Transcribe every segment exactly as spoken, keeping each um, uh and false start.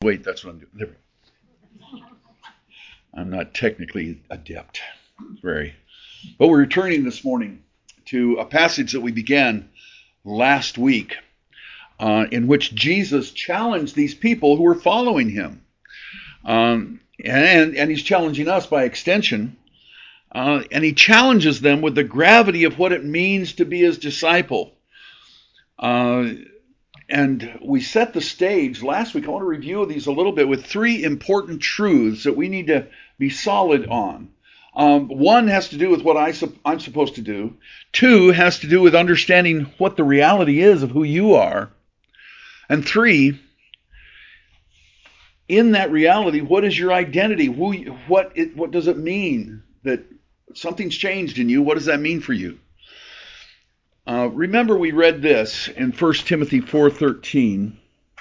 Wait, that's what I'm doing. There we go. I'm not technically adept. Very. But we're returning this morning to a passage that we began last week uh, in which Jesus challenged these people who were following him. Um, and, and he's challenging us by extension. Uh, and he challenges them with the gravity of what it means to be his disciple. Uh, and we set the stage last week. I want to review these a little bit with three important truths that we need to be solid on. Um, one has to do with what I, I'm supposed to do. Two has to do with understanding what the reality is of who you are. And three, in that reality, what is your identity? Who, what, it, what does it mean that something's changed in you? What does that mean for you? Uh, remember, we read this in First Timothy four thirteen.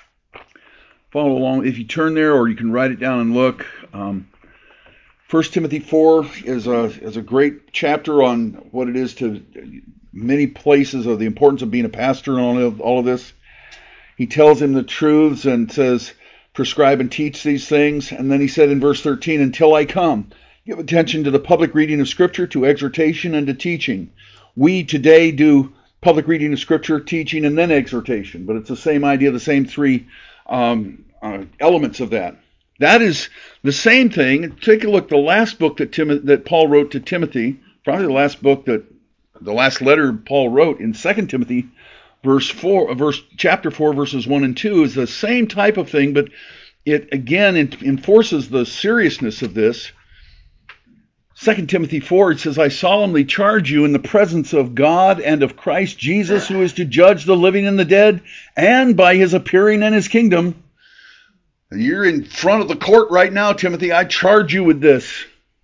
Follow along if you turn there, or you can write it down and look. Um, First Timothy four is a is a great chapter on what it is to many places of the importance of being a pastor and all of, all of this. He tells him the truths and says, prescribe and teach these things. And then he said in verse thirteen, until I come, give attention to the public reading of Scripture, to exhortation, and to teaching. We today do public reading of Scripture, teaching, and then exhortation. But it's the same idea, the same three um, uh, elements of that. That is the same thing. Take a look. The last book that Tim, that Paul wrote to Timothy, probably the last book that, the last letter Paul wrote in Second Timothy, verse four, verse chapter four, verses one and two, is the same type of thing, but it again enforces the seriousness of this. Second Timothy four, it says, I solemnly charge you in the presence of God and of Christ Jesus, who is to judge the living and the dead, and by his appearing in his kingdom. You're in front of the court right now, Timothy. I charge you with this.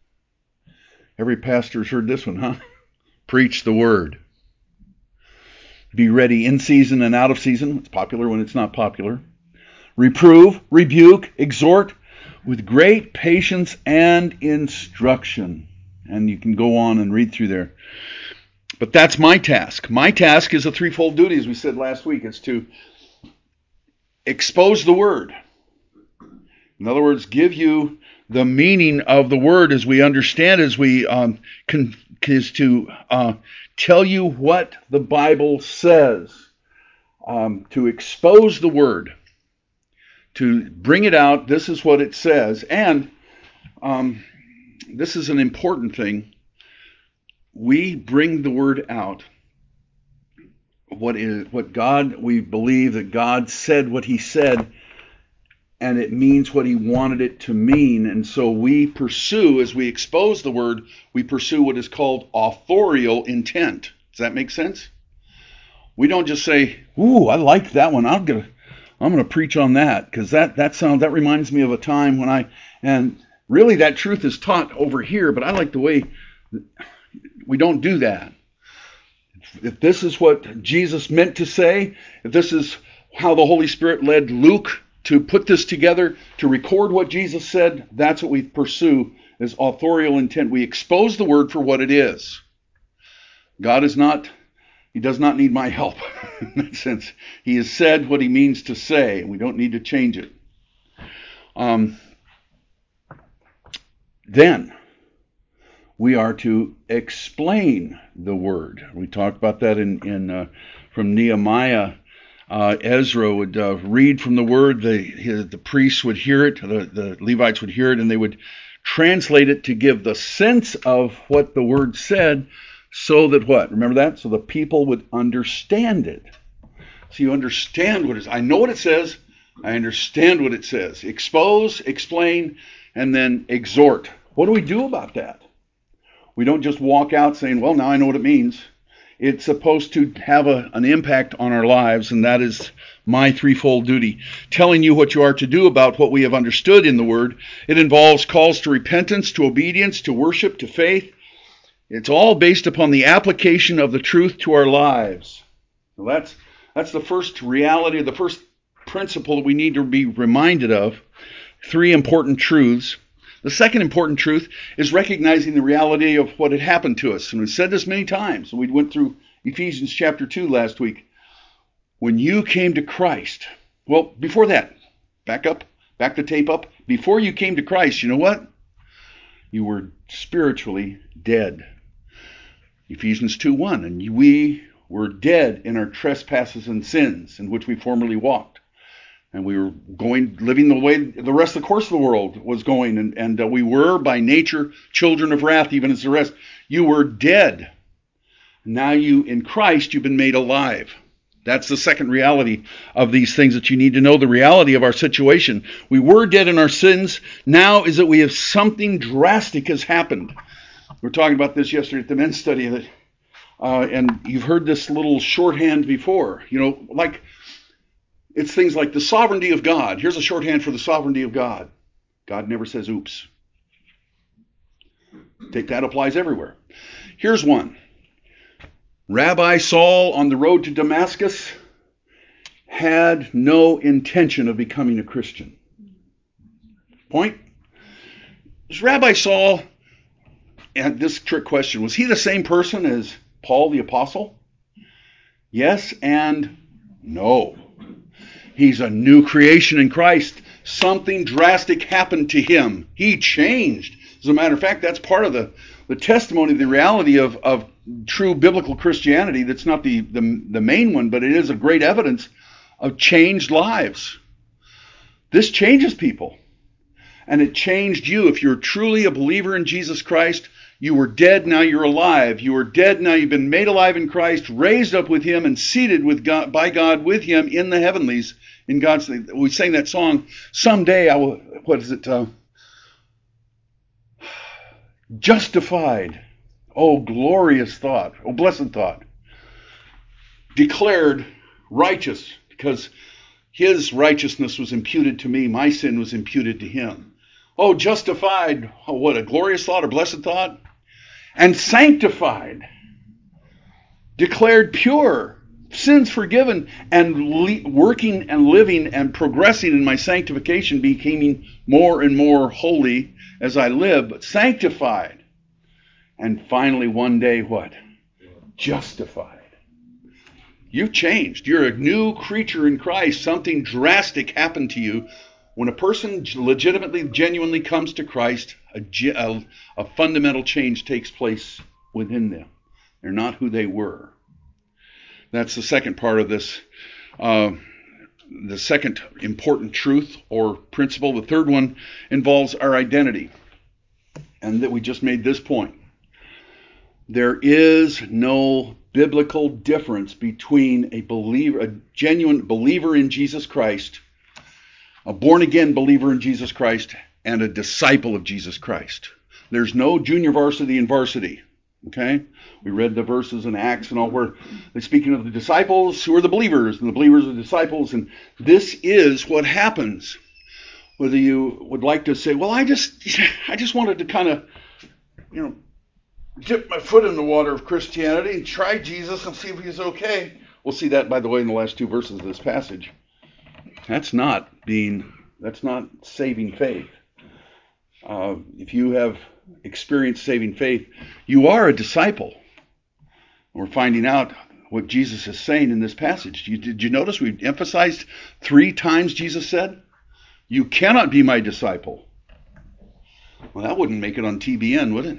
Every pastor's heard this one, huh? Preach the word. Be ready in season and out of season. It's popular when it's not popular. Reprove, rebuke, exhort with great patience and instruction. And you can go on and read through there. But that's my task. My task is a threefold duty, as we said last week. It's to expose the word. In other words, give you the meaning of the word as we understand, as we um, can, is to uh, tell you what the Bible says, um, to expose the word, to bring it out. This is what it says, and um, this is an important thing. We bring the word out. What is what God? We believe that God said what He said. And it means what he wanted it to mean. And so we pursue, as we expose the word, we pursue what is called authorial intent. Does that make sense? We don't just say, ooh, I like that one. I'm gonna I'm gonna preach on that, because that, that sounds that reminds me of a time when I and really that truth is taught over here, but I like the way we don't do that. If this is what Jesus meant to say, if this is how the Holy Spirit led Luke to put this together, to record what Jesus said, that's what we pursue as authorial intent. We expose the word for what it is. God is not, he does not need my help in that sense. He has said what he means to say, and we don't need to change it. Um, then, we are to explain the word. We talked about that in, in uh, from Nehemiah. Uh, Ezra would uh, read from the word, the, his, the priests would hear it, the, the Levites would hear it, and they would translate it to give the sense of what the word said, so that what? Remember that? So the people would understand it. So you understand what it is. I know what it says, I understand what it says. Expose, explain, and then exhort. What do we do about that? We don't just walk out saying, well, now I know what it means. It's supposed to have a, an impact on our lives, and that is my threefold duty. Telling you what you are to do about what we have understood in the Word. It involves calls to repentance, to obedience, to worship, to faith. It's all based upon the application of the truth to our lives. So that's, that's the first reality, the first principle that we need to be reminded of. Three important truths. The second important truth is recognizing the reality of what had happened to us. And we've said this many times. We went through Ephesians chapter two last week. When you came to Christ, well, before that, back up Back the tape up. Before you came to Christ, you know what? You were spiritually dead. Ephesians two one, and we were dead in our trespasses and sins in which we formerly walked. And we were going, living the way the rest of the course of the world was going. And, and uh, we were by nature children of wrath, even as the rest. You were dead. Now you, in Christ, you've been made alive. That's the second reality of these things that you need to know, the reality of our situation. We were dead in our sins. Now is that we have something drastic has happened. We were talking about this yesterday at the men's study. That, uh, and you've heard this little shorthand before. You know, like, it's things like the sovereignty of God. Here's a shorthand for the sovereignty of God. God never says oops. Take that applies everywhere. Here's one. Rabbi Saul on the road to Damascus had no intention of becoming a Christian. Point? Was Rabbi Saul, and this trick question, was he the same person as Paul the Apostle? Yes and no. He's a new creation in Christ. Something drastic happened to him. He changed. As a matter of fact, that's part of the, the testimony, the reality of, of true biblical Christianity. That's not the, the, the main one, but it is a great evidence of changed lives. This changes people. And it changed you. If you're truly a believer in Jesus Christ, you were dead, now you're alive. You were dead, now you've been made alive in Christ, raised up with him, and seated with God, by God with him in the heavenlies. In God's, we sang that song, someday I will, what is it? Uh, justified. Oh, glorious thought. Oh, blessed thought. Declared righteous, because his righteousness was imputed to me. My sin was imputed to him. Oh, justified. Oh, what a glorious thought, a blessed thought. And sanctified. Declared pure. Sins forgiven, and le- working and living and progressing in my sanctification, becoming more and more holy as I live, but sanctified. And finally, one day, what? Justified. You've changed. You're a new creature in Christ. Something drastic happened to you. When a person legitimately, genuinely comes to Christ, a, a, a fundamental change takes place within them. They're not who they were. That's the second part of this, uh, the second important truth or principle. The third one involves our identity, and that we just made this point. There is no biblical difference between a believer, a genuine believer in Jesus Christ, a born-again believer in Jesus Christ, and a disciple of Jesus Christ. There's no junior varsity and varsity. Okay? We read the verses in Acts and all where they're speaking of the disciples who are the believers, and the believers are the disciples, and this is what happens. Whether you would like to say, well, I just I just wanted to kind of, you know, dip my foot in the water of Christianity and try Jesus and see if he's okay. We'll see that, by the way, in the last two verses of this passage. That's not being, that's not saving faith. Uh, if you have experienced saving faith, you are a disciple. We're finding out what Jesus is saying in this passage. You, did you notice we emphasized three times Jesus said, you cannot be my disciple. Well, that wouldn't make it on T B N, would it?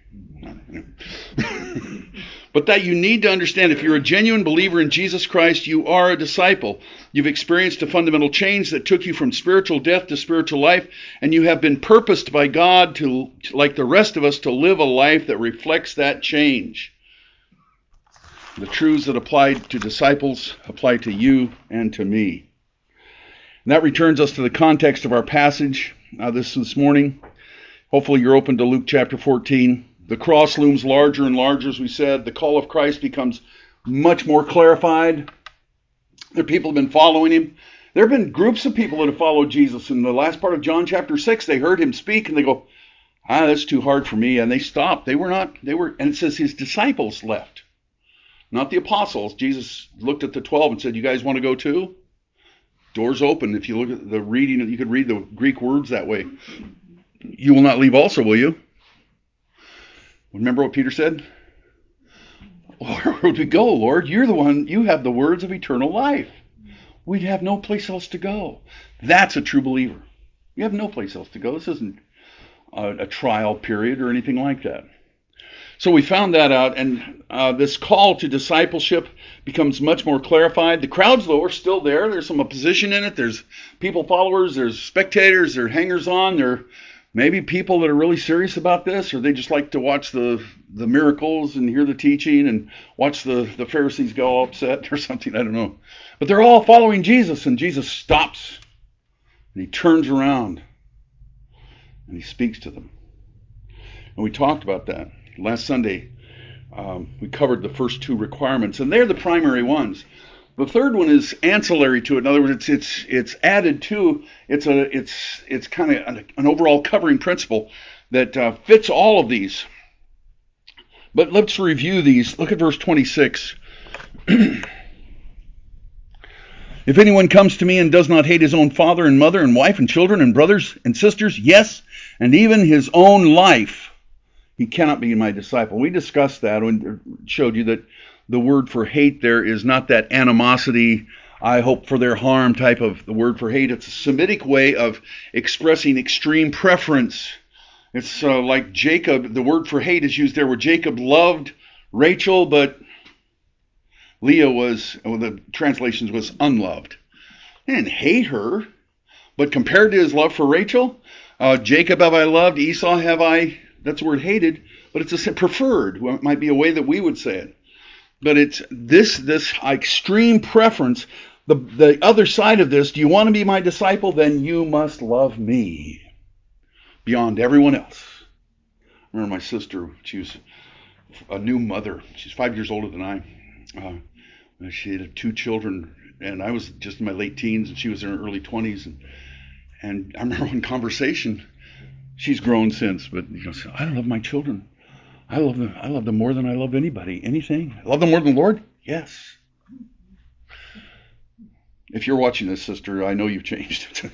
But that you need to understand, if you're a genuine believer in Jesus Christ, you are a disciple. You've experienced a fundamental change that took you from spiritual death to spiritual life, and you have been purposed by God to, like the rest of us, to live a life that reflects that change. The truths that apply to disciples apply to you and to me. And that returns us to the context of our passage uh, this this morning. Hopefully you're open to Luke chapter fourteen. The cross looms larger and larger, as we said. The call of Christ becomes much more clarified. There are people who have been following him. There have been groups of people that have followed Jesus. In the last part of John chapter six, they heard him speak and they go, ah, that's too hard for me. And they stopped. They were not, they were, and it says his disciples left, not the apostles. Jesus looked at the twelve and said, you guys want to go too? Doors open. If you look at the reading, you could read the Greek words that way. You will not leave also, will you? Remember what Peter said? Where would we go, Lord? You're the one, you have the words of eternal life. We'd have no place else to go. That's a true believer. You have no place else to go. This isn't a, a trial period or anything like that. So we found that out, and uh, this call to discipleship becomes much more clarified. The crowds, though, are still there. There's some opposition in it. There's people followers, there's spectators, there's hangers-on, there are maybe people that are really serious about this, or they just like to watch the, the miracles and hear the teaching and watch the, the Pharisees go all upset or something, I don't know. But they're all following Jesus, and Jesus stops, and he turns around, and he speaks to them. And we talked about that. Last Sunday, um, we covered the first two requirements, and they're the primary ones. The third one is ancillary to it. In other words, it's it's it's added to. It's a it's it's kind of an, an overall covering principle that uh, fits all of these. But let's review these. Look at verse twenty-six. If anyone comes to me and does not hate his own father and mother and wife and children and brothers and sisters, yes, and even his own life, he cannot be my disciple. We discussed that and showed you that the word for hate there is not that animosity, I hope for their harm type of the word for hate. It's a Semitic way of expressing extreme preference. It's uh, like Jacob, the word for hate is used there where Jacob loved Rachel, but Leah was, well, the translations was unloved. He didn't hate her, but compared to his love for Rachel, uh, Jacob have I loved, Esau have I, that's the word hated, but it's a preferred. Well, it might be a way that we would say it. But it's this this extreme preference. The, the other side of this, do you want to be my disciple? Then you must love me beyond everyone else. I remember my sister, she was a new mother. She's five years older than I. Uh, she had two children, and I was just in my late teens, and she was in her early twenties. And, and I remember one conversation, she's grown since, but you know, I love my children. I love them. I love them more than I love anybody, anything. I love them more than the Lord? Yes. If you're watching this, sister, I know you've changed.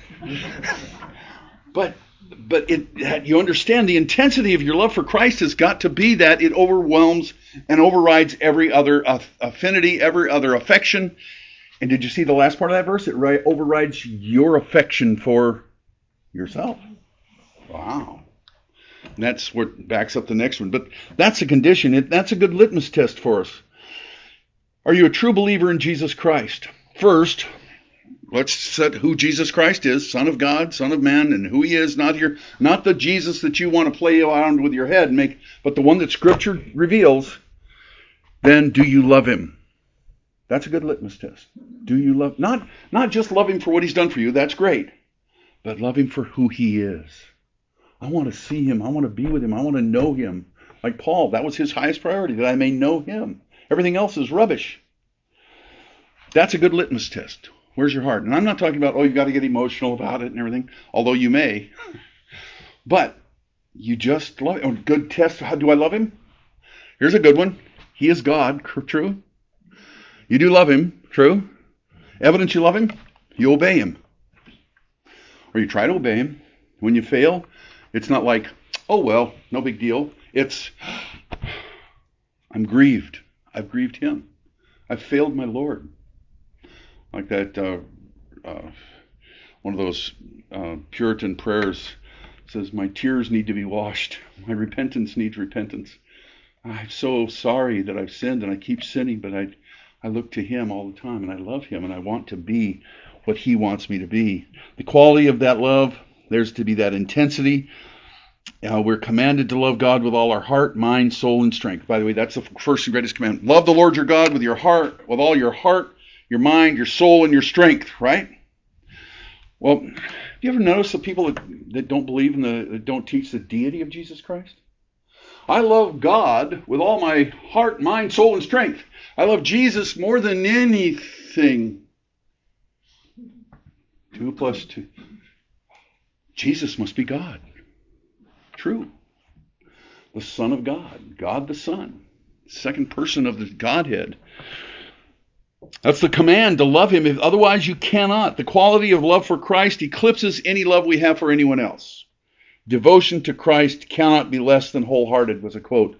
but but it, you understand the intensity of your love for Christ has got to be that it overwhelms and overrides every other affinity, every other affection. And did you see the last part of that verse? It overrides your affection for yourself. Wow. And that's what backs up the next one. But that's a condition. It, that's a good litmus test for us. Are you a true believer in Jesus Christ? First, let's set who Jesus Christ is, Son of God, Son of Man, and who he is. Not your, not the Jesus that you want to play around with your head and make, but the one that Scripture reveals. Then, do you love him? That's a good litmus test. Do you love, not, not just love him for what he's done for you, that's great, but love him for who he is. I want to see him. I want to be with him. I want to know him. Like Paul, that was his highest priority, that I may know him. Everything else is rubbish. That's a good litmus test. Where's your heart? And I'm not talking about, oh, you've got to get emotional about it and everything, although you may. But you just love him. Good test. How do I love him? Here's a good one. He is God. True. You do love him. True. Evidence you love him? You obey him. Or you try to obey him. When you fail, it's not like, oh, well, no big deal. It's, I'm grieved. I've grieved him. I've failed my Lord. Like that, uh, uh, one of those uh, Puritan prayers says, my tears need to be washed. My repentance needs repentance. I'm so sorry that I've sinned and I keep sinning, but I, I look to him all the time and I love him and I want to be what he wants me to be. The quality of that love, there's to be that intensity. Uh, we're commanded to love God with all our heart, mind, soul, and strength. By the way, that's the first and greatest commandment. Love the Lord your God with your heart, with all your heart, your mind, your soul, and your strength, right? Well, have you ever noticed the people that, that don't believe in the, that don't teach the deity of Jesus Christ? I love God with all my heart, mind, soul, and strength. I love Jesus more than anything. Two plus two. Jesus must be God. True. The Son of God. God the Son. Second person of the Godhead. That's the command, to love him. If otherwise you cannot. The quality of love for Christ eclipses any love we have for anyone else. Devotion to Christ cannot be less than wholehearted, was a quote.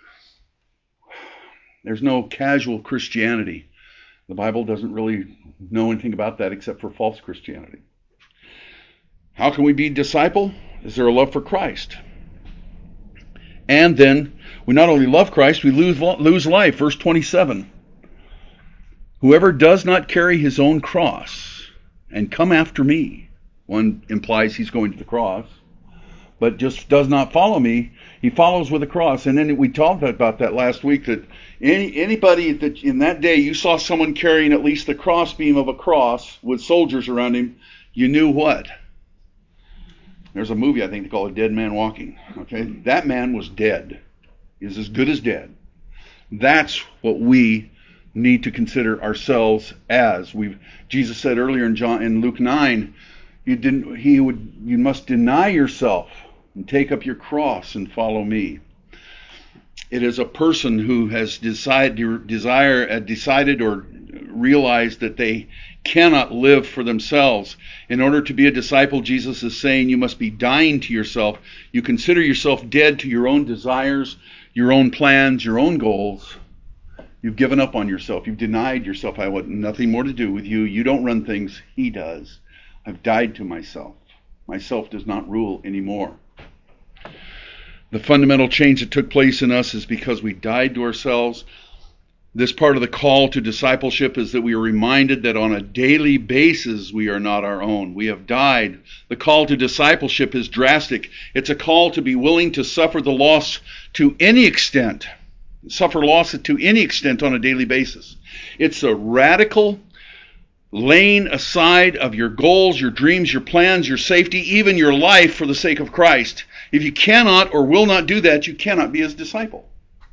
There's no casual Christianity. The Bible doesn't really know anything about that except for false Christianity. How can we be a disciple? Is there a love for Christ? And then we not only love Christ, we lose, lose life. Verse twenty-seven. Whoever does not carry his own cross and come after me, one implies he's going to the cross, but just does not follow me, he follows with a cross. And then we talked about that last week, that any anybody that in that day you saw someone carrying at least the crossbeam of a cross with soldiers around him, you knew what? There's a movie I think called A Dead Man Walking. Okay, that man was dead. He was as good as dead. That's what we need to consider ourselves as. We've Jesus said earlier in John in Luke nine, you didn't he would you must deny yourself and take up your cross and follow me. It is a person who has decided desire uh, decided or realized that they cannot live for themselves. In order to be a disciple, Jesus is saying you must be dying to yourself. You consider yourself dead to your own desires, your own plans, your own goals. You've given up on yourself. You've denied yourself. I want nothing more to do with you. You don't run things. He does. I've died to myself. Myself does not rule anymore. The fundamental change that took place in us is because we died to ourselves. This part of the call to discipleship is that we are reminded that on a daily basis we are not our own. We have died. The call to discipleship is drastic. It's a call to be willing to suffer the loss to any extent. Suffer loss to any extent on a daily basis. It's a radical laying aside of your goals, your dreams, your plans, your safety, even your life for the sake of Christ. If you cannot or will not do that, you cannot be his disciple.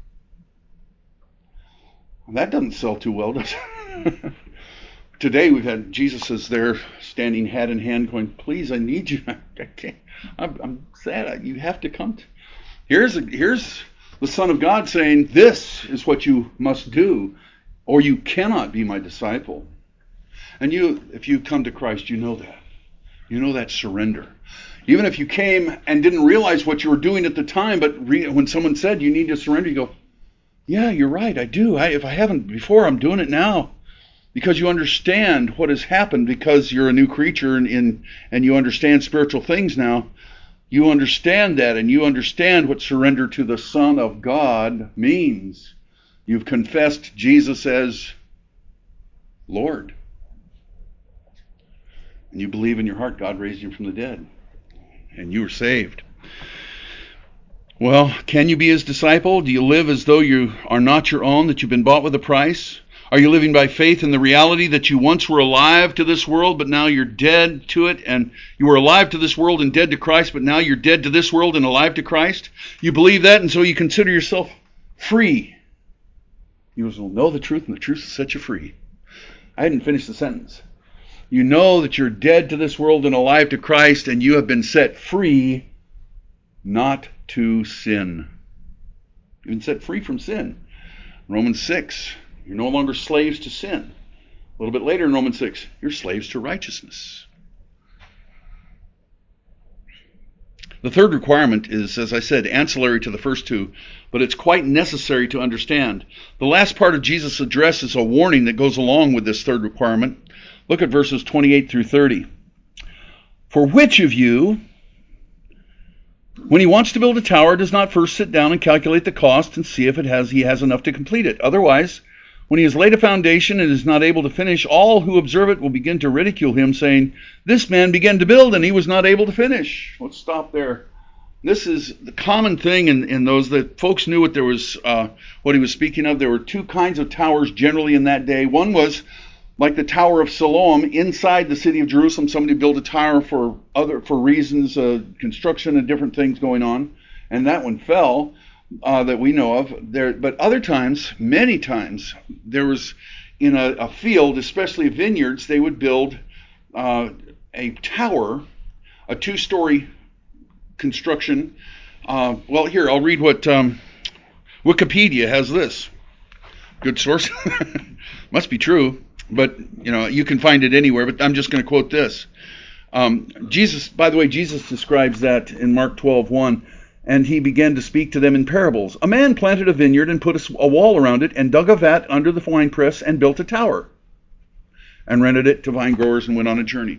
That doesn't sell too well, does it? Today we've had Jesus is there standing hand in hand going, please, I need you. I can't. I'm, I'm sad. You have to come. To... Here's a, here's the Son of God saying, this is what you must do, or you cannot be my disciple. And you, if you come to Christ, you know that. You know that surrender. Even if you came and didn't realize what you were doing at the time, but re- when someone said you need to surrender, you go, yeah, you're right, I do. I, if I haven't before, I'm doing it now. Because you understand what has happened, because you're a new creature and, in, and you understand spiritual things now. You understand that, and you understand what surrender to the Son of God means. You've confessed Jesus as Lord. And you believe in your heart God raised him from the dead. And you are saved. Well, can you be his disciple? Do you live as though you are not your own, that you've been bought with a price? Are you living by faith in the reality that you once were alive to this world, but now you're dead to it? And you were alive to this world and dead to Christ, but now you're dead to this world and alive to Christ? You believe that, and so you consider yourself free. You will know the truth, and the truth will set you free. I hadn't finished the sentence. You know that you're dead to this world and alive to Christ, and you have been set free, not to sin. You've been set free from sin. Romans six, you're no longer slaves to sin. A little bit later in Romans six, you're slaves to righteousness. The third requirement is, as I said, ancillary to the first two, but it's quite necessary to understand. The last part of Jesus' address is a warning that goes along with this third requirement. Look at verses twenty-eight through thirty. For which of you, when he wants to build a tower, does not first sit down and calculate the cost and see if it has he has enough to complete it? Otherwise, when he has laid a foundation and is not able to finish, all who observe it will begin to ridicule him, saying, this man began to build and he was not able to finish. Let's stop there. This is the common thing in, in those that folks knew what there was, uh, what he was speaking of. There were two kinds of towers generally in that day. One was like the Tower of Siloam inside the city of Jerusalem. Somebody built a tower for other for reasons, uh, construction and different things going on, and that one fell uh, that we know of. There, but other times, many times, there was in a, a field, especially vineyards, they would build uh, a tower, a two-story construction. Uh, well, here I'll read what um, Wikipedia has. This good source, must be true. But, you know, you can find it anywhere, but I'm just going to quote this. Um, Jesus, by the way, Jesus describes that in Mark twelve one, and he began to speak to them in parables. A man planted a vineyard and put a, a wall around it and dug a vat under the winepress and built a tower and rented it to vine growers and went on a journey.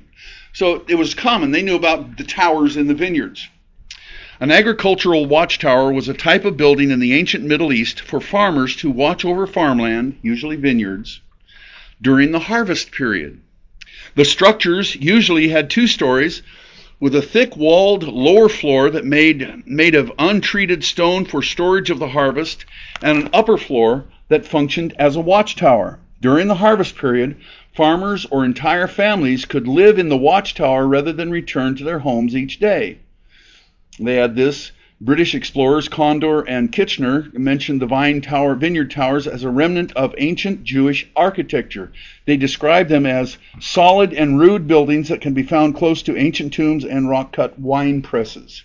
So it was common. They knew about the towers in the vineyards. An agricultural watchtower was a type of building in the ancient Middle East for farmers to watch over farmland, usually vineyards, during the harvest period. The structures usually had two stories with a thick-walled lower floor that made made of untreated stone for storage of the harvest, and an upper floor that functioned as a watchtower. During the harvest period, farmers or entire families could live in the watchtower rather than return to their homes each day. They had this. British explorers Condor and Kitchener mentioned the vine tower, vineyard towers as a remnant of ancient Jewish architecture. They described them as solid and rude buildings that can be found close to ancient tombs and rock-cut wine presses.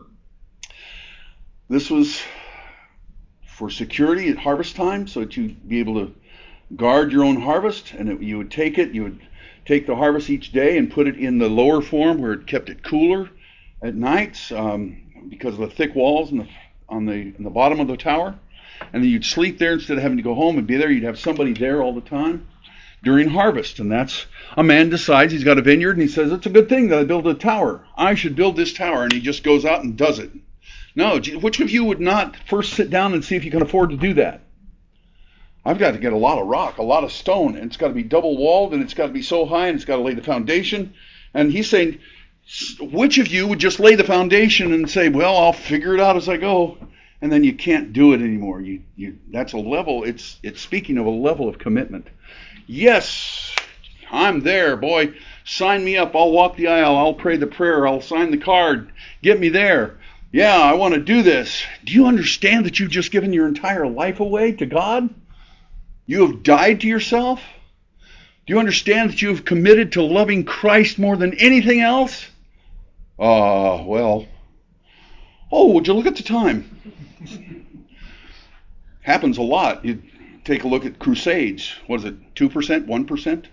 This was for security at harvest time, so that you'd be able to guard your own harvest, and it, you would take it, you would take the harvest each day and put it in the lower form where it kept it cooler at nights. Um, because of the thick walls on the, on the, on the bottom of the tower. And then you'd sleep there instead of having to go home and be there. You'd have somebody there all the time during harvest. And that's, a man decides he's got a vineyard and he says, it's a good thing that I build a tower. I should build this tower. And he just goes out and does it. No, which of you would not first sit down and see if you can afford to do that? I've got to get a lot of rock, a lot of stone, and it's got to be double walled, and it's got to be so high, and it's got to lay the foundation. And he's saying, which of you would just lay the foundation and say, well, I'll figure it out as I go, and then you can't do it anymore. You, you, that's a level, it's, it's speaking of a level of commitment. Yes, I'm there, boy. Sign me up. I'll walk the aisle. I'll pray the prayer. I'll sign the card. Get me there. Yeah, I want to do this. Do you understand that you've just given your entire life away to God? You have died to yourself? Do you understand that you have committed to loving Christ more than anything else? Ah, uh, well. Oh, would you look at the time? Happens a lot. You take a look at crusades. What is it, two percent, one percent?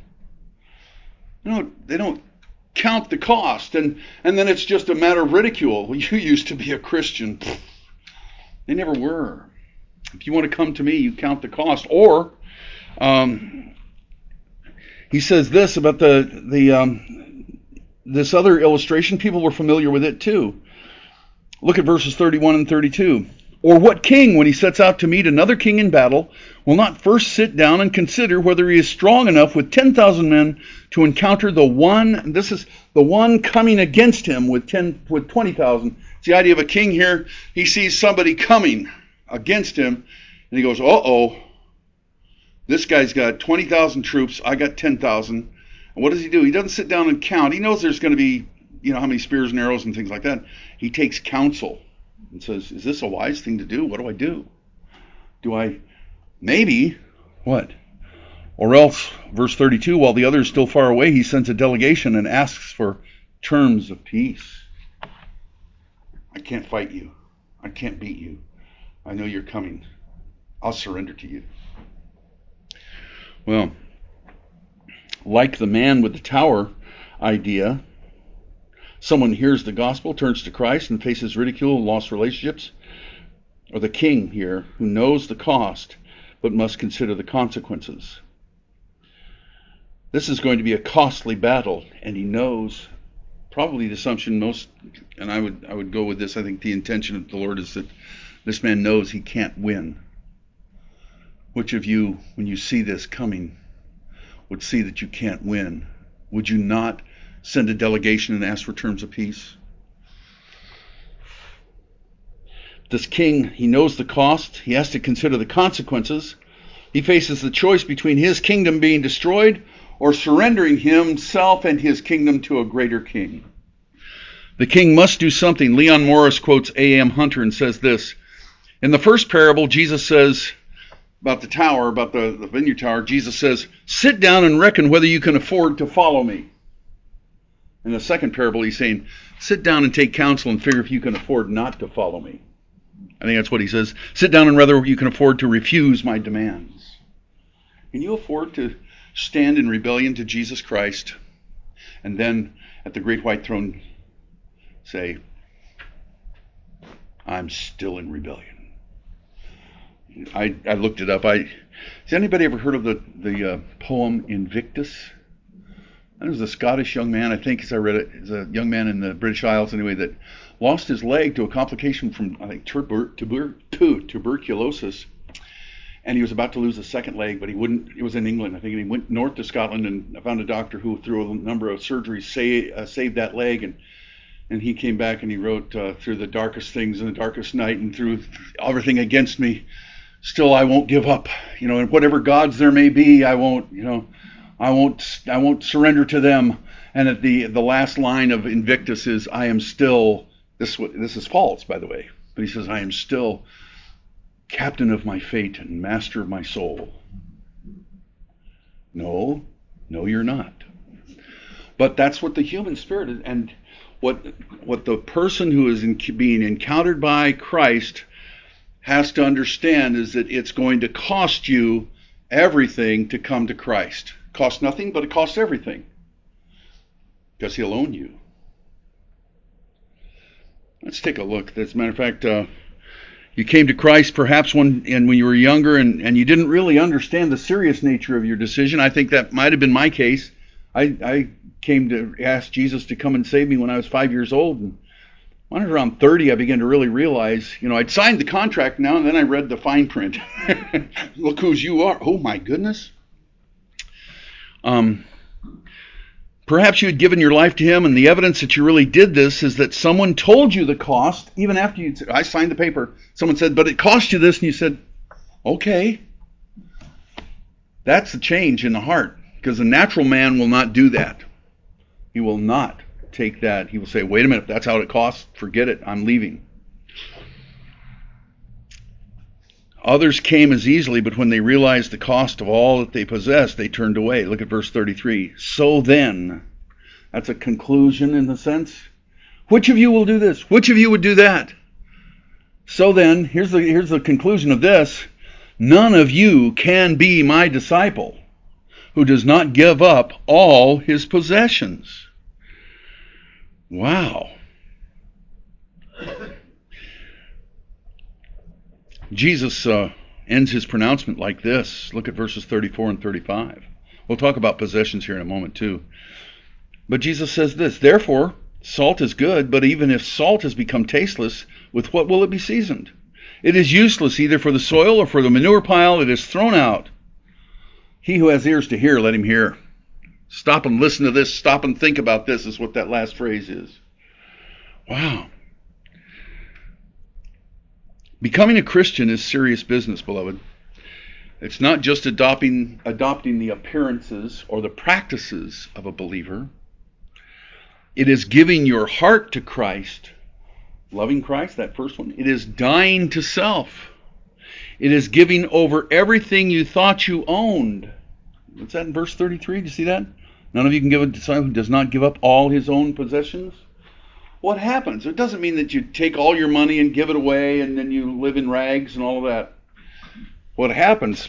No, they don't count the cost. And, and then it's just a matter of ridicule. Well, you used to be a Christian. They never were. If you want to come to me, you count the cost. Or, um, he says this about the, the, um, this other illustration. People were familiar with it too. Look at verses thirty-one and thirty-two. Or what king, when he sets out to meet another king in battle, will not first sit down and consider whether he is strong enough with ten thousand men to encounter the one, this is the one coming against him with ten, with twenty thousand. It's the idea of a king here. He sees somebody coming against him, and he goes, uh-oh, this guy's got twenty thousand troops, I got ten thousand. And what does he do? He doesn't sit down and count. He knows there's going to be, you know, how many spears and arrows and things like that. He takes counsel and says, is this a wise thing to do? What do I do? Do I, maybe, what? Or else, verse thirty-two, while the other is still far away, he sends a delegation and asks for terms of peace. I can't fight you. I can't beat you. I know you're coming. I'll surrender to you. Well, like the man with the tower idea, someone hears the gospel, turns to Christ, and faces ridicule and lost relationships. Or the king here, who knows the cost, but must consider the consequences. This is going to be a costly battle, and he knows, probably the assumption most, and I would I would go with this, I think the intention of the Lord is that this man knows he can't win. Which of you, when you see this coming, would see that you can't win? Would you not send a delegation and ask for terms of peace? This king, he knows the cost. He has to consider the consequences. He faces the choice between his kingdom being destroyed or surrendering himself and his kingdom to a greater king. The king must do something. Leon Morris quotes A M Hunter and says this. In the first parable, Jesus says, about the tower, about the, the vineyard tower, Jesus says, sit down and reckon whether you can afford to follow me. In the second parable, he's saying, sit down and take counsel and figure if you can afford not to follow me. I think that's what he says. Sit down and whether you can afford to refuse my demands. Can you afford to stand in rebellion to Jesus Christ and then at the great white throne say, I'm still in rebellion? I, I looked it up. I, has anybody ever heard of the, the uh, poem Invictus There was a Scottish young man, I think, as I read it, is a young man in the British Isles anyway, that lost his leg to a complication from, I think, tuber, tuber, tuberculosis. And he was about to lose a second leg, but he wouldn't. It was in England, I think. And he went north to Scotland and found a doctor who, through a number of surgeries, say, uh, saved that leg. And and he came back and he wrote, uh, through the darkest things in the darkest night and through everything against me, still I won't give up. You know, and whatever gods there may be, I won't. You know, I won't. I won't surrender to them. And at the the last line of Invictus is, I am still. This this is false, by the way. But he says, I am still captain of my fate and master of my soul. No, no, you're not. But that's what the human spirit is, and what what the person who is in, being encountered by Christ has to understand is that it's going to cost you everything to come to Christ. Cost nothing, but it costs everything, because He'll own you. Let's take a look. As a matter of fact, uh, you came to Christ perhaps when and when you were younger and, and you didn't really understand the serious nature of your decision. I think that might have been my case. I, I came to ask Jesus to come and save me when I was five years old. And when I was around thirty, I began to really realize, you know, I'd signed the contract now, and then I read the fine print. Look whose you are. Oh, my goodness. Um, perhaps you had given your life to Him, and the evidence that you really did this is that someone told you the cost, even after you, I signed the paper. Someone said, but it cost you this, and you said, okay. That's the change in the heart, because the natural man will not do that. He will not take that. He will say, wait a minute, if that's how it costs, forget it, I'm leaving. Others came as easily, but when they realized the cost of all that they possessed, they turned away. Look at verse thirty-three. So then, that's a conclusion in a sense. Which of you will do this? Which of you would do that? So then, here's the, here's the conclusion of this. None of you can be my disciple who does not give up all his possessions. Wow. Jesus uh, ends his pronouncement like this. Look at verses thirty-four and thirty-five. We'll talk about possessions here in a moment too. But Jesus says this, therefore, salt is good, but even if salt has become tasteless, with what will it be seasoned? It is useless either for the soil or for the manure pile. It is thrown out. He who has ears to hear, let him hear. Stop and listen to this. Stop and think about this is what that last phrase is. Wow. Becoming a Christian is serious business, beloved. It's not just adopting, adopting the appearances or the practices of a believer. It is giving your heart to Christ. Loving Christ, that first one. It is dying to self. It is giving over everything you thought you owned. What's that in verse thirty-three? Do you see that? None of you can give a disciple who does not give up all his own possessions. What happens? It doesn't mean that you take all your money and give it away and then you live in rags and all of that. What happens?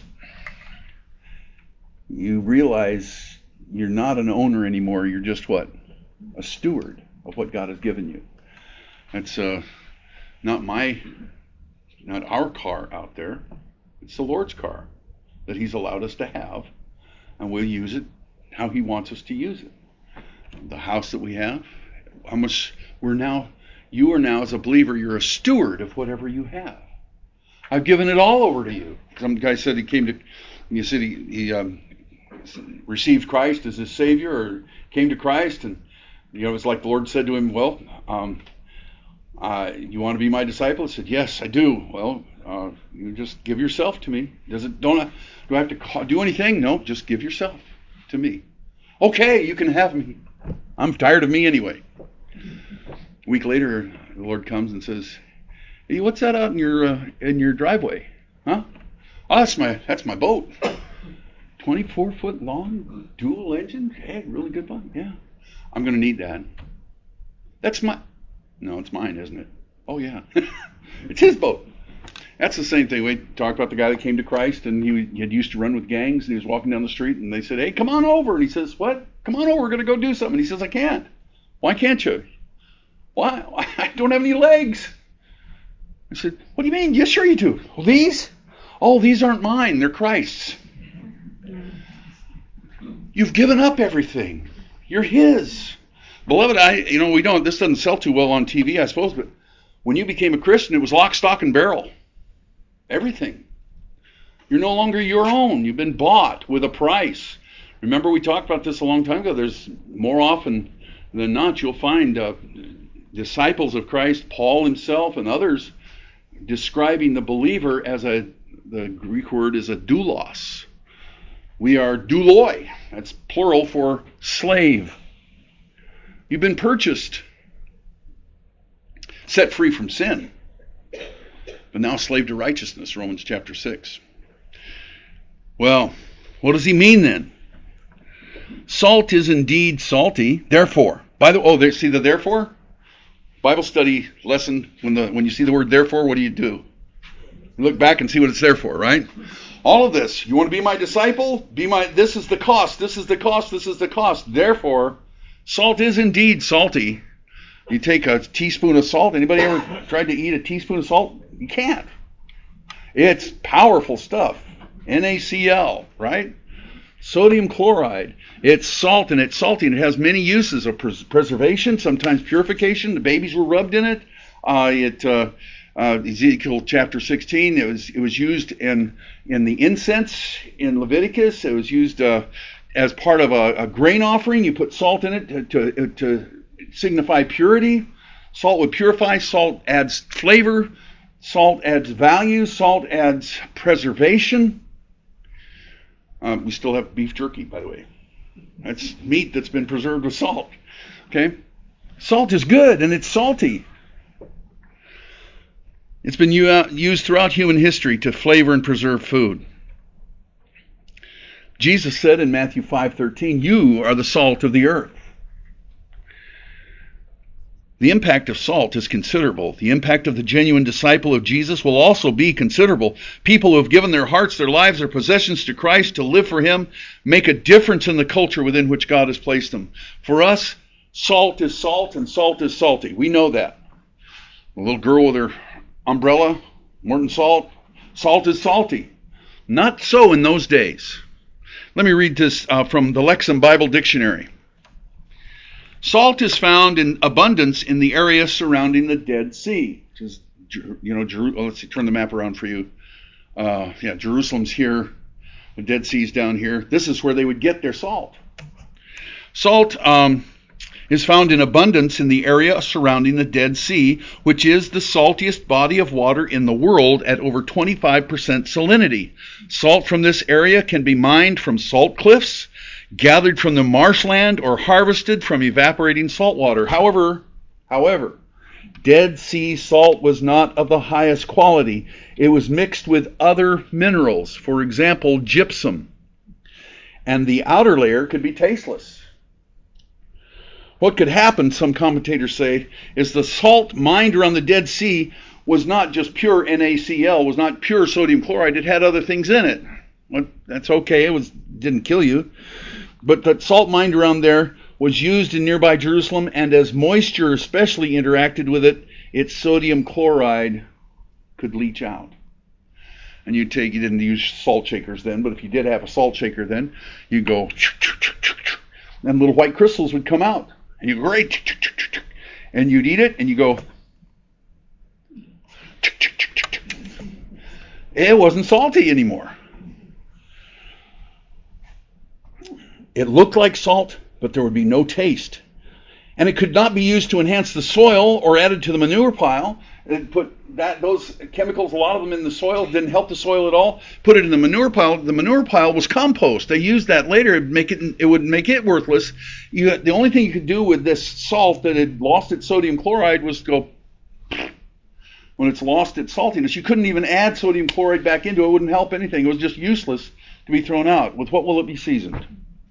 You realize you're not an owner anymore. You're just what? A steward of what God has given you. That's uh, not my, not our car out there. It's the Lord's car that He's allowed us to have, and we'll use it how He wants us to use it. The house that we have, how much we're now, you are now as a believer, you're a steward of whatever you have. I've given it all over to you. Some guy said he came to, you said he, he um, received Christ as his Savior, or came to Christ, and you know, it was like the Lord said to him, well, um, Uh, you want to be my disciple? He said, yes, I do. Well, uh, you just give yourself to me. Does it? Don't I, do I have to call, do anything? No, just give yourself to me. Okay, you can have me. I'm tired of me anyway. A week later, the Lord comes and says, hey, what's that out in your uh, in your driveway? Huh? Oh, that's my that's my boat. twenty-four foot long, dual engine. Hey, really good one. Yeah, I'm going to need that. That's my. No, it's mine, isn't it? Oh, yeah. It's his boat. That's the same thing. We talked about the guy that came to Christ, and he, he had used to run with gangs, and he was walking down the street, and they said, hey, come on over. And he says, what? Come on over. We're going to go do something. And he says, I can't. Why can't you? Why? I don't have any legs. I said, what do you mean? Yes, sure you do. Well, these? Oh, these aren't mine. They're Christ's. You've given up everything. You're his. Beloved, I, you know, we don't, this doesn't sell too well on T V, I suppose, but when you became a Christian, it was lock, stock, and barrel. Everything. You're no longer your own. You've been bought with a price. Remember, we talked about this a long time ago. There's more often than not, you'll find uh, disciples of Christ, Paul himself and others, describing the believer as a, the Greek word is a doulos. We are douloi. That's plural for slave. You've been purchased, set free from sin, but now slave to righteousness, Romans chapter six. Well, what does he mean then? Salt is indeed salty, therefore. By the oh, there, see the therefore? Bible study lesson, when the when you see the word therefore, what do you do? You look back and see what it's there for, right? All of this. You want to be my disciple? Be my this is the cost, this is the cost, this is the cost. Therefore, salt is indeed salty. You take a teaspoon of salt. Anybody ever tried to eat a teaspoon of salt? You can't. It's powerful stuff. NaCl, right? Sodium chloride. It's salt and it's salty and it has many uses of pres- preservation, sometimes purification. The babies were rubbed in it. Uh, it uh, uh, Ezekiel chapter sixteen. It was it was used in in the incense in Leviticus. It was used uh, as part of a, a grain offering. You put salt in it to, to to signify purity. Salt would purify. Salt adds flavor. Salt adds value. Salt adds preservation. Um, we still have beef jerky, by the way. That's meat that's been preserved with salt. Okay? Salt is good, and it's salty. It's been used throughout human history to flavor and preserve food. Jesus said in Matthew five thirteen, "You are the salt of the earth." The impact of salt is considerable. The impact of the genuine disciple of Jesus will also be considerable. People who have given their hearts, their lives, their possessions to Christ to live for Him make a difference in the culture within which God has placed them. For us, salt is salt and salt is salty. We know that. A little girl with her umbrella, Morton Salt, salt is salty. Not so in those days. Let me read this uh, from the Lexham Bible Dictionary. Salt is found in abundance in the area surrounding the Dead Sea, which is, you know, Jeru- oh, let's see, turn the map around for you. Uh, yeah, Jerusalem's here, the Dead Sea's down here. This is where they would get their salt. Salt um, is found in abundance in the area surrounding the Dead Sea, which is the saltiest body of water in the world at over twenty-five percent salinity. Salt from this area can be mined from salt cliffs, gathered from the marshland, or harvested from evaporating salt water. However, however, Dead Sea salt was not of the highest quality. It was mixed with other minerals, for example, gypsum, and the outer layer could be tasteless. What could happen, some commentators say, is the salt mined around the Dead Sea was not just pure NaCl, was not pure sodium chloride. It had other things in it. Well, that's okay. It was didn't kill you. But the salt mined around there was used in nearby Jerusalem, and as moisture especially interacted with it, its sodium chloride could leach out. And you take, you didn't use salt shakers then, but if you did have a salt shaker then, you go, and little white crystals would come out. And you go, great, and you'd eat it, and you go, it wasn't salty anymore. It looked like salt, but there would be no taste. And it could not be used to enhance the soil or added to the manure pile. It put that those chemicals, a lot of them in the soil, didn't help the soil at all. Put it in the manure pile. The manure pile was compost. They used that later. It'd make it, it would make it worthless. You, the only thing you could do with this salt that had lost its sodium chloride was go, when it's lost its saltiness. You couldn't even add sodium chloride back into it. It wouldn't help anything. It was just useless to be thrown out. With what will it be seasoned?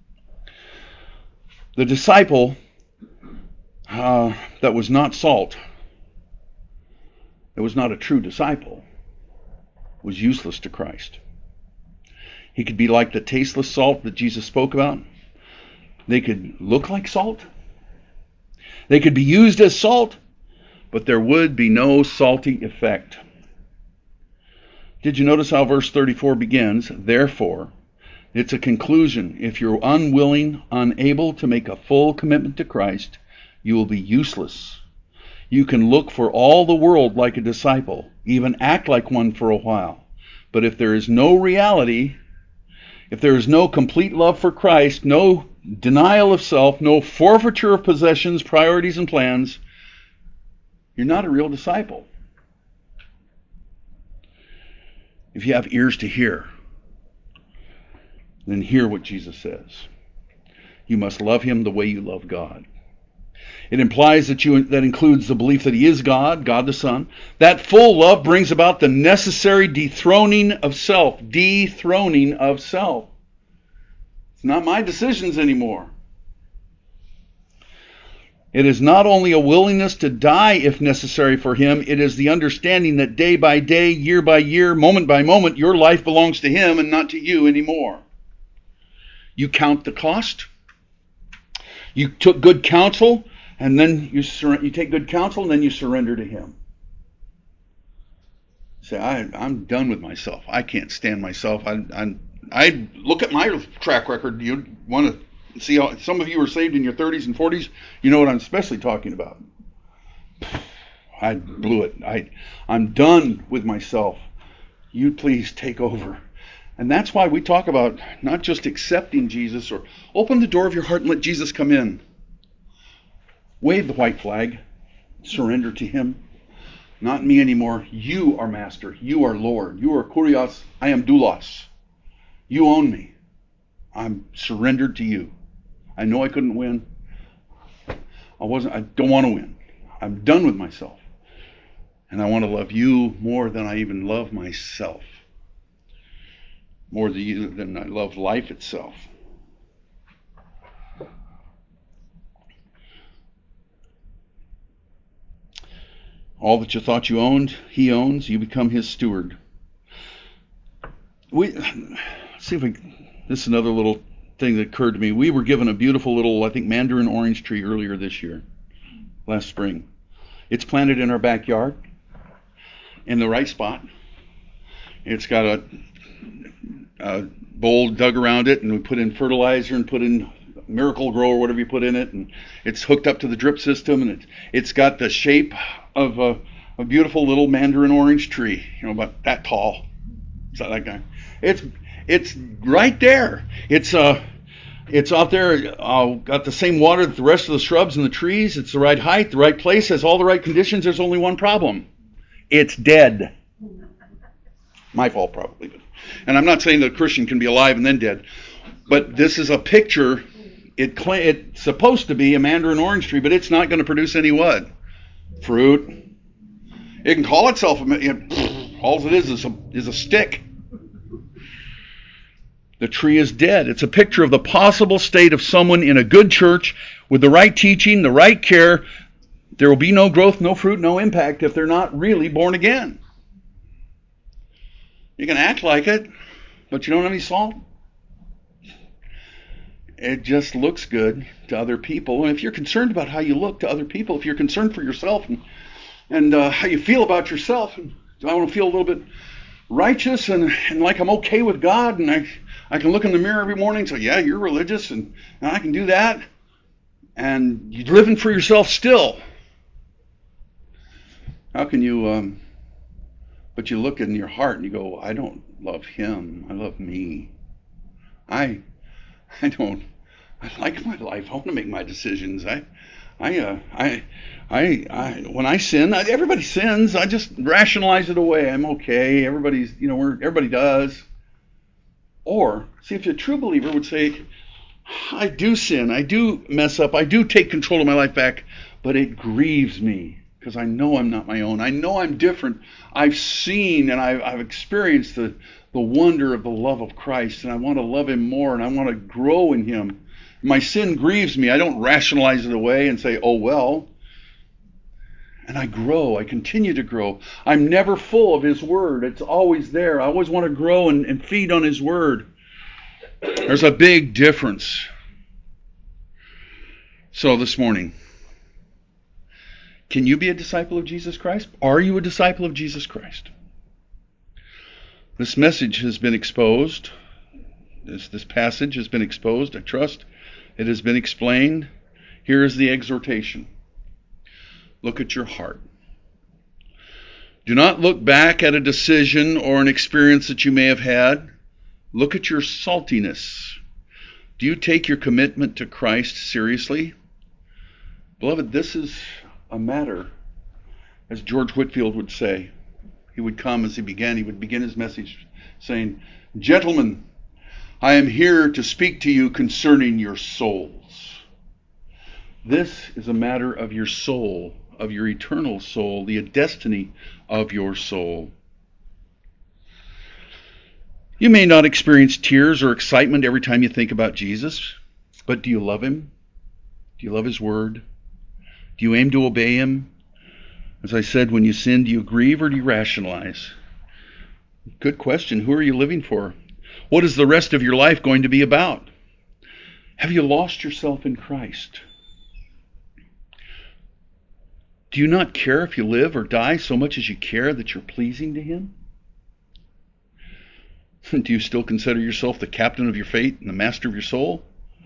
The disciple uh, that was not salt, it was not a true disciple, was useless to Christ. He could be like the tasteless salt that Jesus spoke about. They could look like salt. They could be used as salt, but there would be no salty effect. Did you notice how verse thirty-four begins? Therefore, It's a conclusion. If you're unwilling, unable to make a full commitment to Christ, you will be useless. You can look for all the world like a disciple, even act like one for a while. But if there is no reality, if there is no complete love for Christ, no denial of self, no forfeiture of possessions, priorities, and plans, you're not a real disciple. If you have ears to hear, then hear what Jesus says. You must love him the way you love God. It implies that you that includes the belief that he is God, God the Son. That full love brings about the necessary dethroning of self. Dethroning of self. It's not my decisions anymore. It is not only a willingness to die if necessary for him, it is the understanding that day by day, year by year, moment by moment, your life belongs to him and not to you anymore. You count the cost. You took good counsel, and then you sur- you take good counsel, and then you surrender to him. Say, I, I'm done with myself. I can't stand myself. I, I, I look at my track record. You want to see how some of you are saved in your thirties and forties? You know what I'm especially talking about. I blew it. I, I'm done with myself. You please take over. And that's why we talk about not just accepting Jesus or open the door of your heart and let Jesus come in. Wave the white flag. Surrender to him. Not me anymore. You are master. You are Lord. You are Kurios. I am doulos. You own me. I'm surrendered to you. I know I couldn't win. I wasn't. I don't want to win. I'm done with myself. And I want to love you more than I even love myself. More than, you, than I love life itself. All that you thought you owned, he owns. You become his steward. We let's see if we. This is another little thing that occurred to me. We were given a beautiful little, I think, mandarin orange tree earlier this year, last spring. It's planted in our backyard, in the right spot. It's got a, a bowl dug around it, and we put in fertilizer and put in Miracle Grow or whatever you put in it, and it's hooked up to the drip system, and it, it's got the shape of a, a beautiful little mandarin orange tree, you know, about that tall. Is that that guy? It's it's right there. It's uh it's out there. Uh, got the same water that the rest of the shrubs and the trees. It's the right height, the right place, has all the right conditions. There's only one problem. It's dead. My fault, probably. But, and I'm not saying that a Christian can be alive and then dead, but this is a picture. It it's supposed to be a mandarin orange tree, but it's not going to produce any what? Fruit. It can call itself a. You know, all it is is a, is a stick. The tree is dead. It's a picture of the possible state of someone in a good church with the right teaching, the right care. There will be no growth, no fruit, no impact if they're not really born again. You can act like it, but you don't have any salt. It just looks good to other people. And if you're concerned about how you look to other people, if you're concerned for yourself and, and uh, how you feel about yourself, and do I want to feel a little bit righteous and, and like I'm okay with God, and I, I can look in the mirror every morning and say, yeah, you're religious, and, and I can do that, and you're living for yourself still. How can you, um, but you look in your heart and you go, I don't love him, I love me. I I don't, I like my life, I want to make my decisions. I, I, uh, I, I, I, when I sin, I, everybody sins, I just rationalize it away. I'm okay, everybody's, you know, we're, everybody does. Or, see, if a true believer would say, I do sin, I do mess up, I do take control of my life back, but it grieves me because I know I'm not my own. I know I'm different. I've seen and I've, I've experienced the, the wonder of the love of Christ, and I want to love him more, and I want to grow in him. My sin grieves me. I don't rationalize it away and say, oh, well. And I grow. I continue to grow. I'm never full of his word. It's always there. I always want to grow and, and feed on his word. There's a big difference. So this morning, can you be a disciple of Jesus Christ? Are you a disciple of Jesus Christ? This message has been exposed This, this passage has been exposed. I trust it has been explained. Here is the exhortation. Look at your heart. Do not look back at a decision or an experience that you may have had. Look at your saltiness. Do you take your commitment to Christ seriously? Beloved, this is a matter, as George Whitefield would say. He would come as he began, he would begin his message saying, "Gentlemen, I am here to speak to you concerning your souls." This is a matter of your soul, of your eternal soul, the destiny of your soul. You may not experience tears or excitement every time you think about Jesus, but do you love him? Do you love his word? Do you aim to obey him? As I said, when you sin, do you grieve or do you rationalize? Good question. Who are you living for? What is the rest of your life going to be about? Have you lost yourself in Christ? Do you not care if you live or die so much as you care that you're pleasing to him? Do you still consider yourself the captain of your fate and the master of your soul?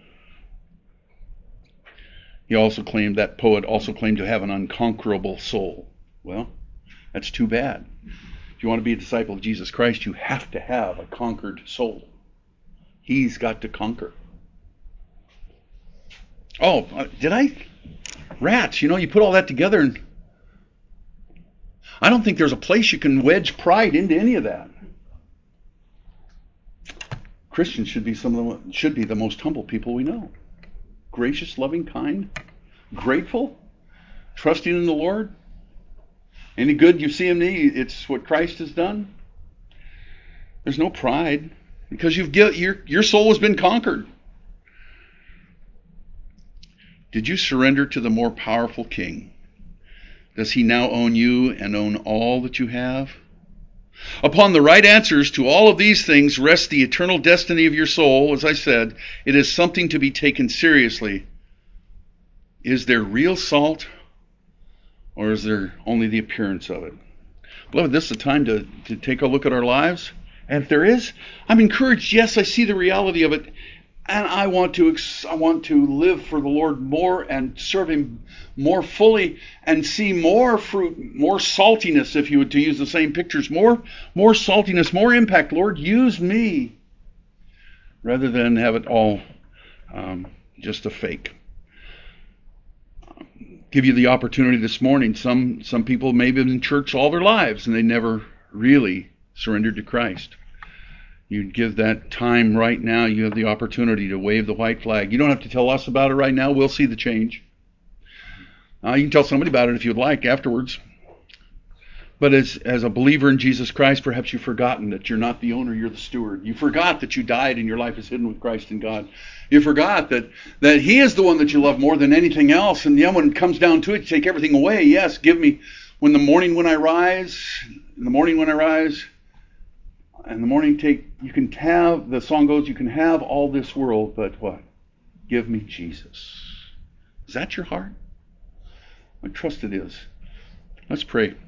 He also claimed, that poet also claimed to have an unconquerable soul. Well, that's too bad. If you want to be a disciple of Jesus Christ, you have to have a conquered soul. He's got to conquer. Oh, uh, did I? Rats, you know, you put all that together and I don't think there's a place you can wedge pride into any of that. Christians should be some of the, should be the most humble people we know. Gracious, loving, kind, grateful, trusting in the Lord. Any good you see in me, it's what Christ has done. There's no pride because you've your your soul has been conquered. Did you surrender to the more powerful King? Does he now own you and own all that you have? Upon the right answers to all of these things rests the eternal destiny of your soul. As I said, it is something to be taken seriously. Is there real salt, or is there only the appearance of it? Beloved, this is a time to, to take a look at our lives. And if there is, I'm encouraged. Yes, I see the reality of it. And I want to I want to live for the Lord more and serve him more fully and see more fruit, more saltiness, if you would to use the same pictures, more, more saltiness, more impact. Lord, use me rather than have it all um, just a fake. Give you the opportunity this morning. Some some people may have been in church all their lives and they never really surrendered to Christ. You'd give that time right now. You have the opportunity to wave the white flag. You don't have to tell us about it right now. We'll see the change. Uh, you can tell somebody about it if you'd like afterwards. But as, as a believer in Jesus Christ, perhaps you've forgotten that you're not the owner, you're the steward. You forgot that you died and your life is hidden with Christ in God. You forgot that, that he is the one that you love more than anything else. And then when it comes down to it, you take everything away. Yes, give me, when the morning when I rise, in the morning when I rise, in the morning take, you can have, the song goes, you can have all this world, but what? Give me Jesus. Is that your heart? I trust it is. Let's pray.